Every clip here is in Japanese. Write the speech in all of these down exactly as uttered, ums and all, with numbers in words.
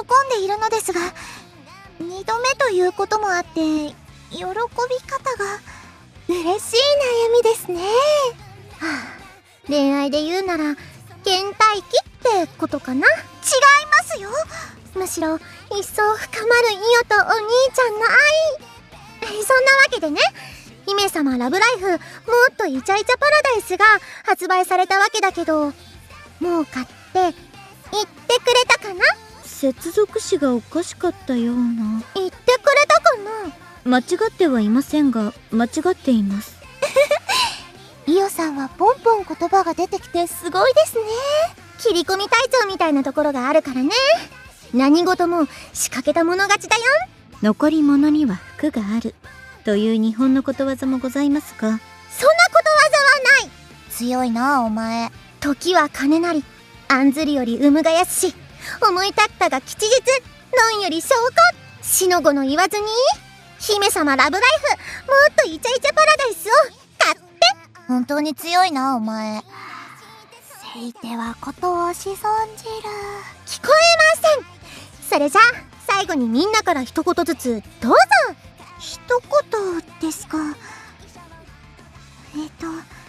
でいるのですが、にどめということもあって喜び方が嬉しい悩みですね。はあ、恋愛で言うなら倦怠期ってことかな。違いますよ。むしろ一層深まるイオとお兄ちゃんの愛。そんなわけでね、姫様ラブライフもっとイチャイチャパラダイスが発売されたわけだけど、もう買って言ってくれたかな。 接続詞がおかしかったような。 言ってくれたかな。 間違ってはいませんが間違っています。 イオさんはポンポン言葉が出てきてすごいですね。切り込み隊長みたいなところがあるからね。何事も仕掛けたもの勝ちだよ。 残り物には福があるという日本のことわざもございますが、 そんなことわざはない。強いなお前。時は金なり、案ずるより産むがやすし、思い立ったが吉日、論より証拠。死の子の言わずに姫様ラブライフもっとイチャイチャパラダイスを買って。本当に強いなお前。せいてはことをし損じる。聞こえません。それじゃあ最後にみんなから一言ずつどうぞ。一言ですか。えっと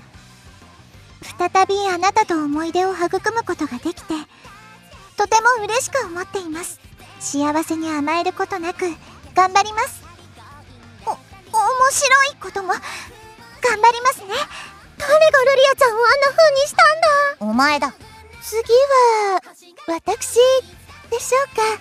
再びあなたと思い出を育むことができてとても嬉しく思っています。幸せに甘えることなく頑張ります。お、面白いことも頑張りますね。誰がルリアちゃんをあんな風にしたんだ。お前だ。次は私でしょうか。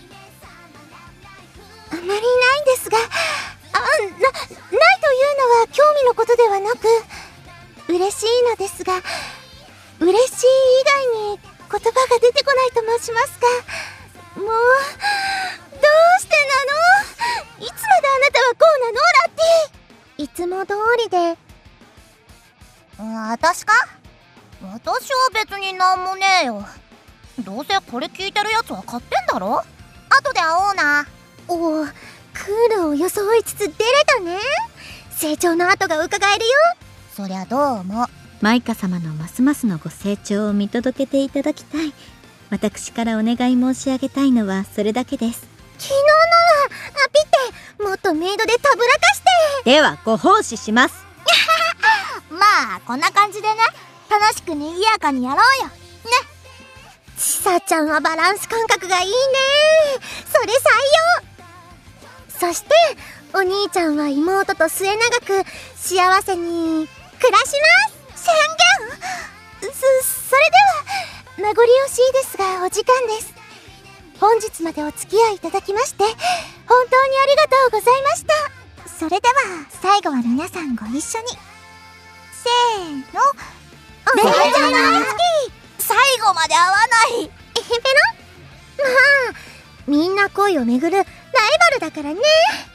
あまりないんですが、あ、な、ないというのは興味のことではなく嬉しいのですが、嬉しい以外に言葉が出てこないと申しますか。もうどうしてなの。いつまであなたはこうなのラッティ。いつも通りで。私か。私は別になんもねえよ。どうせこれ聞いてるやつは買ってんだろ。後で会おうな。おお、クールを装いつつ出れたね。成長の跡が伺えるよ。そりゃどうも。 マイカ様のますますのご成長を見届けていただきたい。私からお願い申し上げたいのはそれだけです。 昨日のはアピってもっとメイドでたぶらかして。 ではご奉仕します。 まあこんな感じでね、楽しくにぎやかにやろうよね。ちさちゃんはバランス感覚がいいね。それ採用。そしてお兄ちゃんは妹と末永く幸せに暮らします。宣言。そ、それでは名残惜しいですがお時間です。本日までお付き合いいただきまして本当にありがとうございました。それでは最後は皆さんご一緒に。せーの。お姉ちゃん大好き。最後まで会わない。えへぺろ。まあみんな恋をめぐるライバルだからね。